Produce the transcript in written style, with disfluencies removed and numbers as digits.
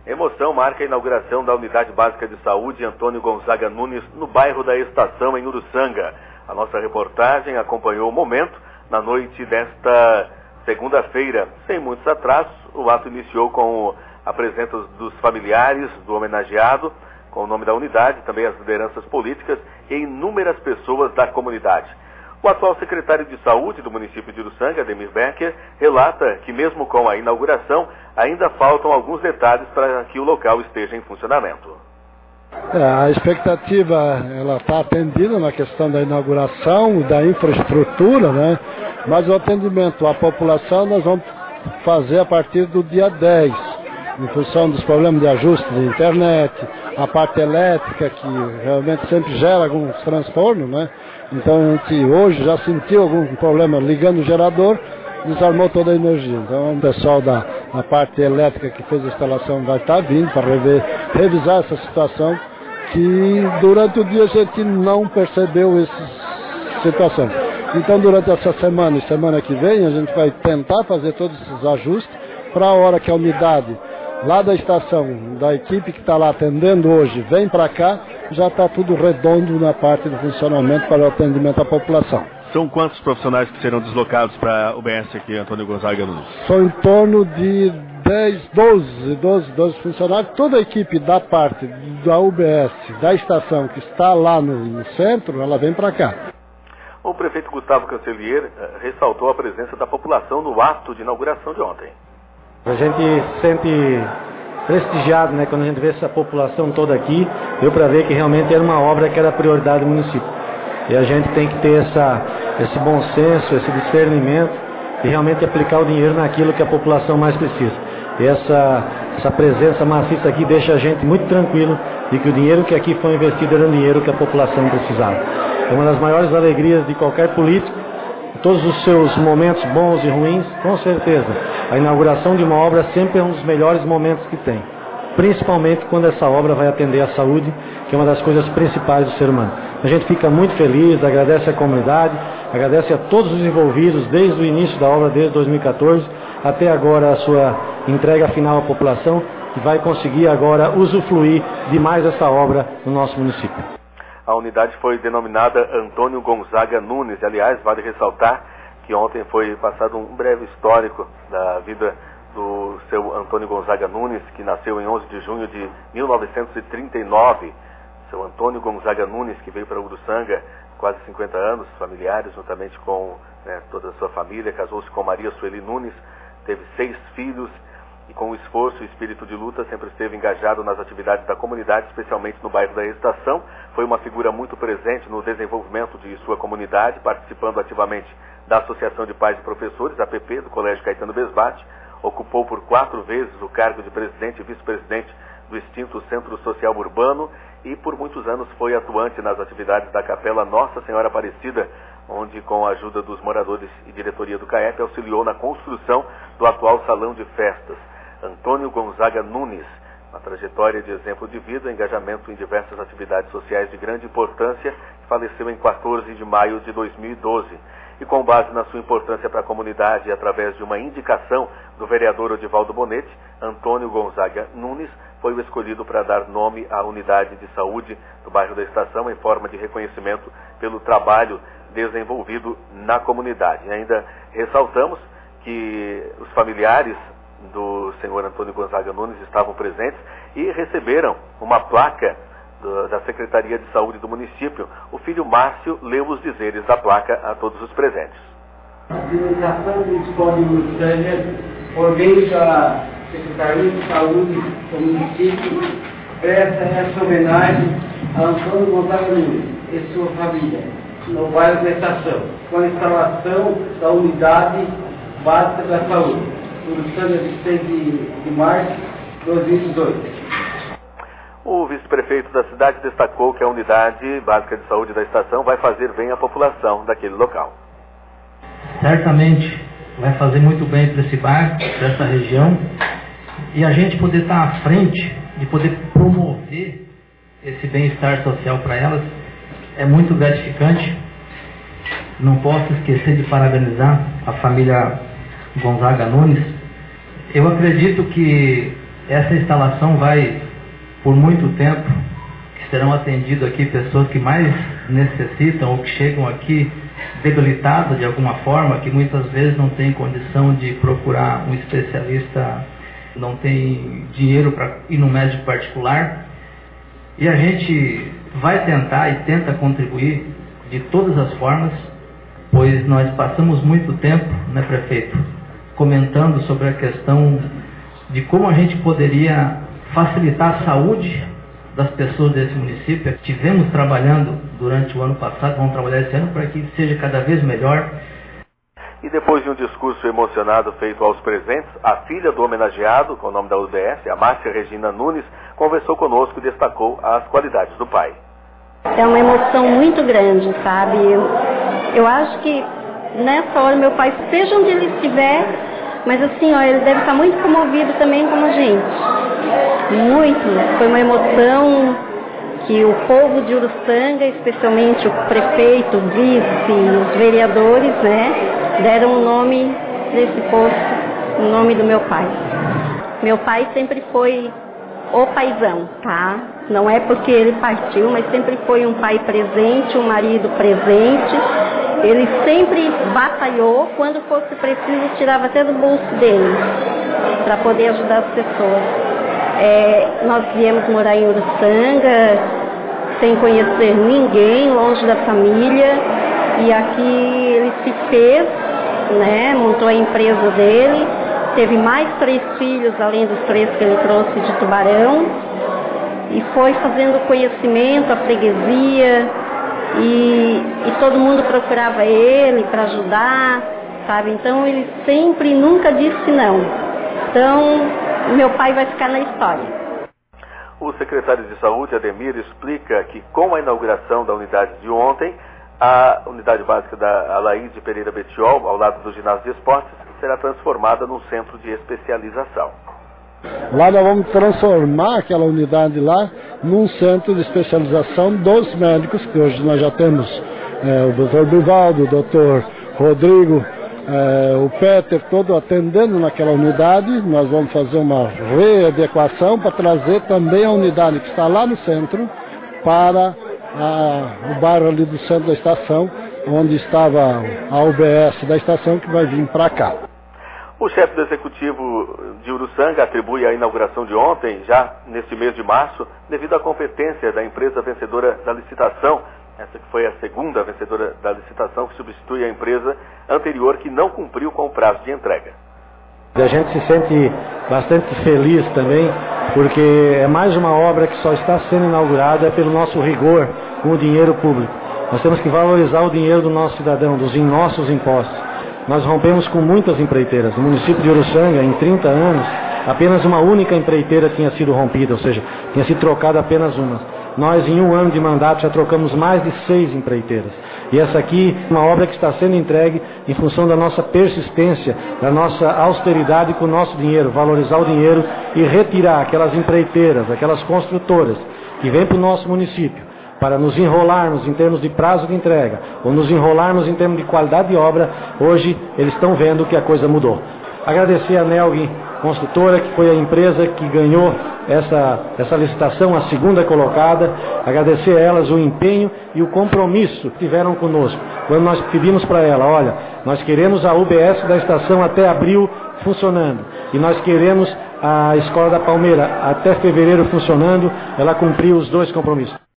Emoção marca a inauguração da Unidade Básica de Saúde Antônio Gonzaga Nunes, no bairro da Estação, em Uruçanga. A nossa reportagem acompanhou o momento na noite desta segunda-feira. Sem muitos atrasos, o ato iniciou com a presença dos familiares do homenageado, com o nome da unidade, também as lideranças políticas e inúmeras pessoas da comunidade. O atual secretário de Saúde do município de Uruçanga, Ademir Becker, relata que mesmo com a inauguração, ainda faltam alguns detalhes para que o local esteja em funcionamento. A expectativa ela está atendida na questão da inauguração, da infraestrutura, né? Mas o atendimento à população nós vamos fazer a partir do dia 10, em função dos problemas de ajuste de internet, a parte elétrica que realmente sempre gera alguns transtornos, né? Então a gente hoje já sentiu algum problema ligando o gerador, desarmou toda a energia. Então o pessoal da parte elétrica que fez a instalação vai estar vindo para revisar essa situação, que durante o dia a gente não percebeu essa situação. Então durante essa semana e semana que vem a gente vai tentar fazer todos esses ajustes para a hora que a unidade lá da estação, da equipe que está lá atendendo hoje, vem para cá, já está tudo redondo na parte do funcionamento para o atendimento à população. São quantos profissionais que serão deslocados para a UBS aqui, Antônio Gonzaga Nunes? São em torno de 12 funcionários. Toda a equipe da parte da UBS, da estação que está lá no centro, ela vem para cá. O prefeito Gustavo Cancellier ressaltou a presença da população no ato de inauguração de ontem. A gente se sente prestigiado, né, quando a gente vê essa população toda aqui, deu para ver que realmente era uma obra que era prioridade do município. E a gente tem que ter esse bom senso, esse discernimento e realmente aplicar o dinheiro naquilo que a população mais precisa. E essa presença maciça aqui deixa a gente muito tranquilo de que o dinheiro que aqui foi investido era um dinheiro que a população precisava. É uma das maiores alegrias de qualquer político, todos os seus momentos bons e ruins, com certeza. A inauguração de uma obra sempre é um dos melhores momentos que tem. Principalmente quando essa obra vai atender a saúde, que é uma das coisas principais do ser humano. A gente fica muito feliz, agradece a comunidade, agradece a todos os envolvidos, desde o início da obra, desde 2014, até agora a sua entrega final à população, que vai conseguir agora usufruir de mais essa obra no nosso município. A unidade foi denominada Antônio Gonzaga Nunes. Aliás, vale ressaltar que ontem foi passado um breve histórico da vida do seu Antônio Gonzaga Nunes, que nasceu em 11 de junho de 1939. Seu Antônio Gonzaga Nunes, que veio para Uruçanga quase 50 anos, familiares, juntamente com toda a sua família, casou-se com Maria Sueli Nunes, teve 6 filhos, e com o esforço e espírito de luta sempre esteve engajado nas atividades da comunidade, especialmente no bairro da Estação. Foi uma figura muito presente no desenvolvimento de sua comunidade, participando ativamente da Associação de Pais e Professores, APP, do Colégio Caetano Besbate. Ocupou por 4 vezes o cargo de presidente e vice-presidente do extinto Centro Social Urbano e por muitos anos foi atuante nas atividades da Capela Nossa Senhora Aparecida, onde, com a ajuda dos moradores e diretoria do CAEP, auxiliou na construção do atual salão de festas. Antônio Gonzaga Nunes, uma trajetória de exemplo de vida, engajamento em diversas atividades sociais de grande importância, faleceu em 14 de maio de 2012. E com base na sua importância para a comunidade e através de uma indicação do vereador Odivaldo Bonetti, Antônio Gonzaga Nunes foi o escolhido para dar nome à unidade de saúde do bairro da Estação, em forma de reconhecimento pelo trabalho desenvolvido na comunidade. E ainda ressaltamos que os familiares do senhor Antônio Gonzaga Nunes estavam presentes e receberam uma placa da Secretaria de Saúde do município. O filho Márcio leu os dizeres da placa a todos os presentes. A administração municipal de Uruçanga, por meio da Secretaria de Saúde do município, presta essa homenagem a Antônio Gonzaga Nunes e sua família, no bairro da Estação, com a instalação da Unidade Básica da Saúde, Uruçanga, 26 de março de 2018. O vice-prefeito da cidade destacou que a Unidade Básica de Saúde da Estação vai fazer bem à população daquele local. Certamente vai fazer muito bem para esse bairro, para essa região, e a gente poder estar à frente, de poder promover esse bem-estar social para elas, é muito gratificante. Não posso esquecer de parabenizar a família Gonzaga Nunes. Eu acredito que essa instalação vai, por muito tempo, que serão atendidas aqui pessoas que mais necessitam ou que chegam aqui debilitadas de alguma forma, que muitas vezes não tem condição de procurar um especialista, não tem dinheiro para ir no médico particular. E a gente vai tentar e tenta contribuir de todas as formas, pois nós passamos muito tempo, né, prefeito, comentando sobre a questão de como a gente poderia facilitar a saúde das pessoas desse município. Tivemos trabalhando durante o ano passado, vamos trabalhar esse ano para que seja cada vez melhor. E depois de um discurso emocionado feito aos presentes, a filha do homenageado, com o nome da UBS, a Márcia Regina Nunes, conversou conosco e destacou as qualidades do pai. É uma emoção muito grande, sabe? Eu acho que nessa hora meu pai, seja onde ele estiver, mas assim, ó, ele deve estar muito comovido também como a gente. Muito. Foi uma emoção que o povo de Uruçanga, especialmente o prefeito, o vice, os vereadores, né, deram o nome desse posto, o nome do meu pai. Meu pai sempre foi o paizão, tá? Não é porque ele partiu, mas sempre foi um pai presente, um marido presente. Ele sempre batalhou, quando fosse preciso, tirava até do bolso dele, para poder ajudar as pessoas. Nós viemos morar em Uruçanga, sem conhecer ninguém, longe da família, e aqui ele se fez, né, montou a empresa dele, teve mais 3 filhos, além dos 3 que ele trouxe de Tubarão, e foi fazendo conhecimento, a freguesia, e todo mundo procurava ele para ajudar, sabe? Então ele sempre, nunca disse não. Então, meu pai vai ficar na história. O secretário de Saúde, Ademir, explica que com a inauguração da unidade de ontem, a unidade básica da Alaíde Pereira Betiol, ao lado do ginásio de esportes, será transformada num centro de especialização. Lá nós vamos transformar aquela unidade lá num centro de especialização dos médicos, que hoje nós já temos o Dr. Bivaldo, o Dr. Rodrigo, o Peter, todo atendendo naquela unidade. Nós vamos fazer uma readequação para trazer também a unidade que está lá no centro para o bairro ali do centro da estação, onde estava a UBS da estação, que vai vir para cá. O chefe do executivo de Uruçanga atribui a inauguração de ontem, já neste mês de março, devido à competência da empresa vencedora da licitação. Essa que foi a segunda vencedora da licitação, que substitui a empresa anterior que não cumpriu com o prazo de entrega. A gente se sente bastante feliz também, porque é mais uma obra que só está sendo inaugurada pelo nosso rigor com o dinheiro público. Nós temos que valorizar o dinheiro do nosso cidadão, dos nossos impostos. Nós rompemos com muitas empreiteiras. No município de Uruçanga, em 30 anos, apenas uma única empreiteira tinha sido rompida, ou seja, tinha sido trocada apenas uma. Nós, em 1 ano de mandato, já trocamos mais de 6 empreiteiras. E essa aqui é uma obra que está sendo entregue em função da nossa persistência, da nossa austeridade com o nosso dinheiro, valorizar o dinheiro e retirar aquelas empreiteiras, aquelas construtoras que vêm para o nosso município para nos enrolarmos em termos de prazo de entrega, ou nos enrolarmos em termos de qualidade de obra. Hoje eles estão vendo que a coisa mudou. Agradecer a Nelg Construtora, que foi a empresa que ganhou essa licitação, a segunda colocada. Agradecer a elas o empenho e o compromisso que tiveram conosco. Quando nós pedimos para ela, olha, nós queremos a UBS da estação até abril funcionando, e nós queremos a Escola da Palmeira até fevereiro funcionando, ela cumpriu os 2 compromissos.